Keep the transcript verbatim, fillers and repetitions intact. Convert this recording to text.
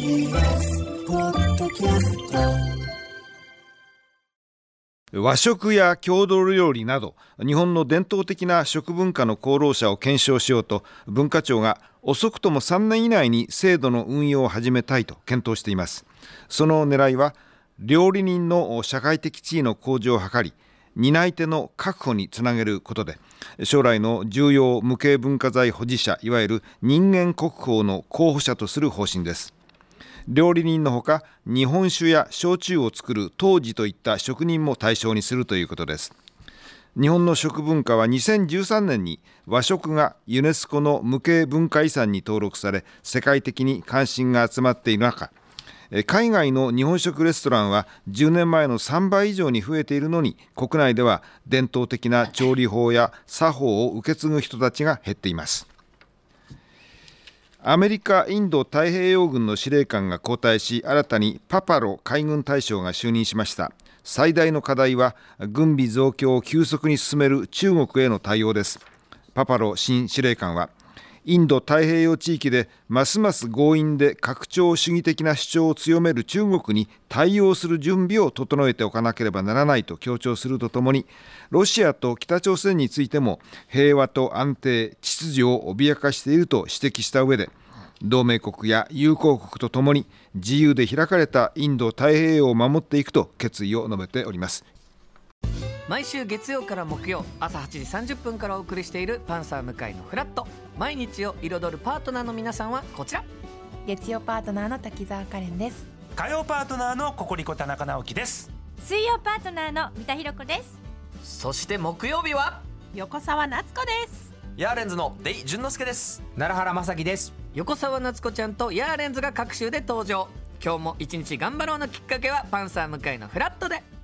ーエス ポッドキャスト。 和食や郷土料理など日本の伝統的な食文化の功労者を検証しようと、文化庁が遅くともさんねん以内に制度の運用を始めたいと検討しています。その狙いは、料理人の社会的地位の向上を図り、担い手の確保につなげることで、将来の重要無形文化財保持者、いわゆる人間国宝の候補者とする方針です。料理人のほか、日本酒や焼酎を作る杜氏といった職人も対象にするということです。日本の食文化はにせんじゅうさんねんに和食がユネスコの無形文化遺産に登録され、世界的に関心が集まっている中、海外の日本食レストランはじゅうねんまえのさんばい以上に増えているのに、国内では伝統的な調理法や作法を受け継ぐ人たちが減っています。アメリカ・インド太平洋軍の司令官が交代し、新たにパパロ海軍大将が就任しました。最大の課題は軍備増強を急速に進める中国への対応です。パパロ新司令官は、インド太平洋地域でますます強引で拡張主義的な主張を強める中国に対応する準備を整えておかなければならないと強調するとともに、ロシアと北朝鮮についても平和と安定、秩序を脅かしていると指摘した上で、同盟国や友好国とともに自由で開かれたインド太平洋を守っていくと決意を述べております。 毎週月曜から木曜朝はちじさんじゅっぷんからお送りしているパンサー向井のフラット。毎日を彩るパートナーの皆さんはこちら。 月曜パートナーの滝沢カレンです。 火曜パートナーのココリコ田中直樹です。 水曜パートナーの三田寛子です。 そして木曜日は横澤夏子です。 ヤーレンズのデイ淳之介です。 奈良原正樹です。 横澤夏子ちゃんとヤーレンズが各週で登場。今日も一日頑張ろうのきっかけはパンサー向井のフラットで。